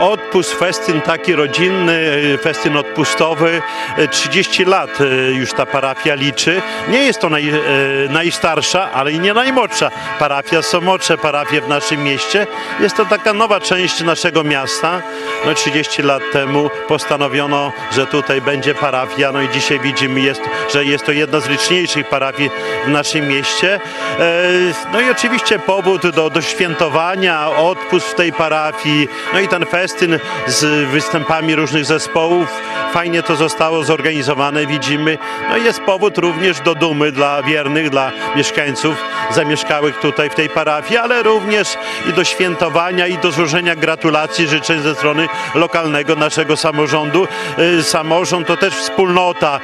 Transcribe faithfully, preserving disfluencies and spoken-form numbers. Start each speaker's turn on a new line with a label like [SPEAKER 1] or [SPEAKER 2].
[SPEAKER 1] Odpust, festyn taki rodzinny, festyn odpustowy. trzydzieści lat już ta parafia liczy. Nie jest to naj, najstarsza, ale i nie najmłodsza parafia. Są młodsze parafie w naszym mieście. Jest to taka nowa część naszego miasta. No, trzydzieści lat temu postanowiono, że tutaj będzie parafia. No i dzisiaj widzimy, jest, że jest to jedna z liczniejszych parafii w naszym mieście. No i oczywiście powód do, do świętowania, odpust w tej parafii. No i ten festyn z występami różnych zespołów. Fajnie to zostało zorganizowane, widzimy. No i jest powód również do dumy dla wiernych, dla mieszkańców zamieszkałych tutaj w tej parafii, ale również i do świętowania, i do złożenia gratulacji, życzeń ze strony lokalnego naszego samorządu. Samorząd to też wspólnota.